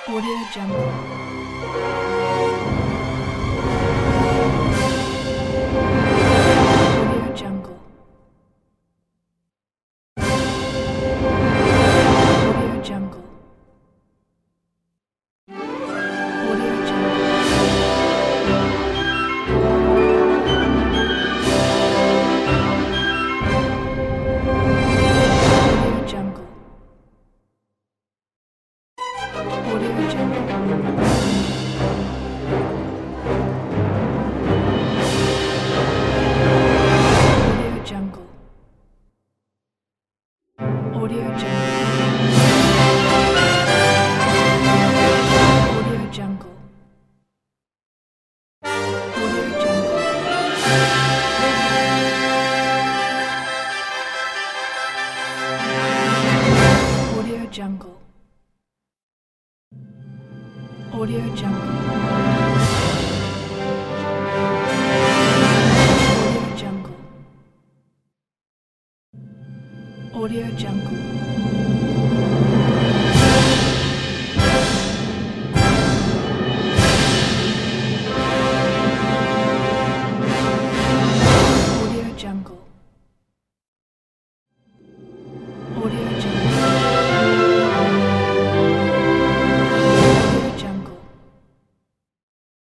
Audio Jungle. Audio Jungle. Audio Jungle. Audio Jungle. Audio Jungle. Audio Jungle. Audio Jungle. Audio Jungle. Audio Jungle. Audio Jungle. Audio Jungle. Audio Jungle. Audio Jungle.